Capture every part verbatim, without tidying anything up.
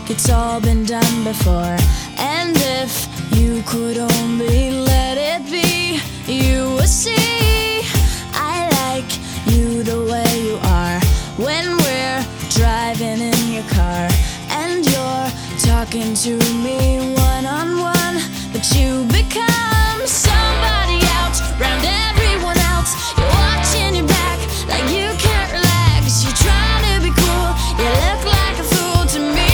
it's all been done before. And if you could only let it be, you would see I like you the way you are. When we're driving in your car and you're talking to me one-on-one, but you become somebody else round everyone else. You're watching your back like you can't relax. You're trying to be cool, you look like a fool to me.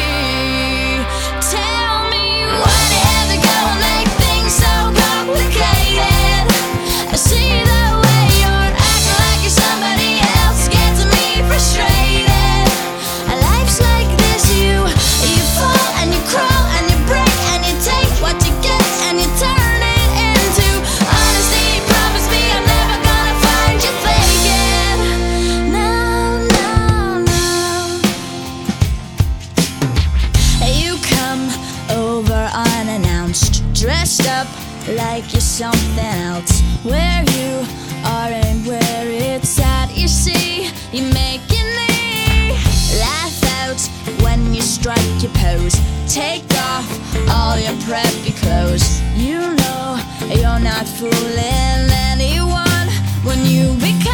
Tell me what is it gonna make things so complicated? I see the way you're acting like you're somebody else gets me frustrated. Life's like this, you you fall and you crawl and you break and you take what you get and you turn it into honesty. Promise me I'm never gonna find you faking. No, no, no. You come over unannounced, dressed up like you're something else. Where you are and where it's at, you see, you're making me laugh out when you strike your pose. Take off all your preppy clothes. You know you're not fooling anyone when you become